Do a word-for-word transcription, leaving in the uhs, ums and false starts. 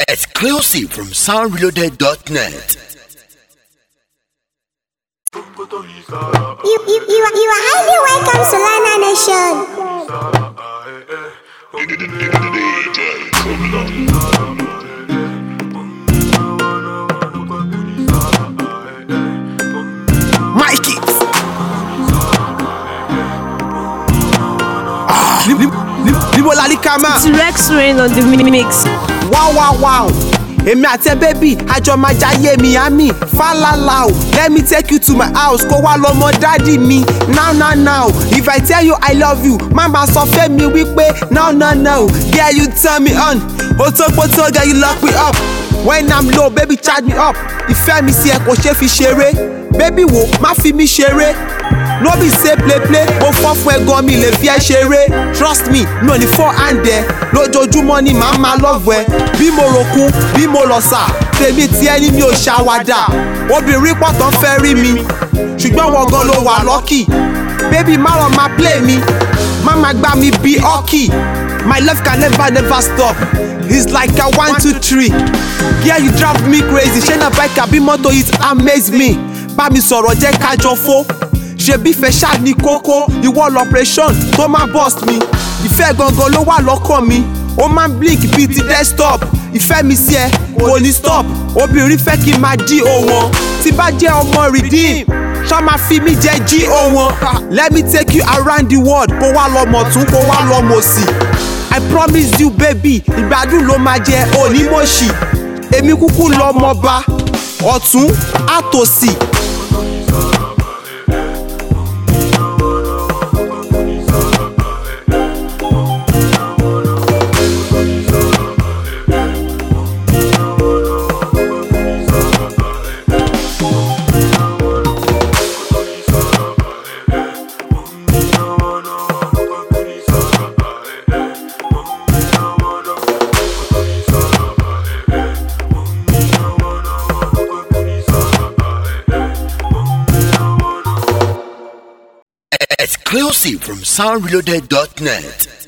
Exclusive from sound reloaded dot net. You, you, you, are, you are highly welcome to Lana Nation. Mikey. Ah, Libo Lalikama. It's Rex Rain on the mix. Wow, wow, wow. Èmi àti baby, àjọ máa jayé Miami. Falala o, let me take you to my house. Kó wá lọ́mọ daddy mi. Now, now, now. If I tell you I love you, mama sọ fẹ́ mi wípé no, no, no. Girl, you turn me on. Otopoto, girl, you lock me up. When I'm low, baby, charge me up. Ìfẹ́ mi sí ẹ kò ṣe fi ṣeré. Baby wo, má fi mi ṣeré. No be say play play, mo fọ́ fún ẹ gan mi lè fi ẹ ṣeré. Trust me, mi ò ní fọ́ hand ẹ. Lójoojúmọ́ ni màá máa love ẹ. Bí mo rokun, bí mo lọ sà, tèmi tí ẹni mi ò ṣàwàdà. Obìnrin pọ̀ tán fẹ́ rí mi, ṣùgbọ́n wọn gan ló wà lucky. Baby má lọ máa play mi, má máa gbá mi bí hockey. My love can never never stop. It's like a one two three. Yeah, you drive me crazy. Ṣé na bike àbí mọ́tò it amaze me. Bá mi sọ̀rọ̀ jẹ́ ká jọ fó. Ṣebí fẹ́ ṣáà ní kókó, ìwọ l'operation tó máa bust mi. Ìfẹ́ gangan ló wà lọ́kàn mi, ó máa ń blink bíi ti desktop. Ìfẹ́ mi sí ẹ kò ní stop, obìnrin fẹ́ kí n máa jí òun. Tí bá jẹ́ ọmọ redeem, ṣá máa fi mí jẹ́ jí òun. Let me take you around the world, kó wá lọ́mọ tún kó wá lọ́mọ sí. I promise you baby, ìgbádùn ló máa jẹ onímọ̀ṣì. Èmi kúkú lọ́mọ bá ọ̀tún àtòsí. Exclusive from sound reloaded dot net.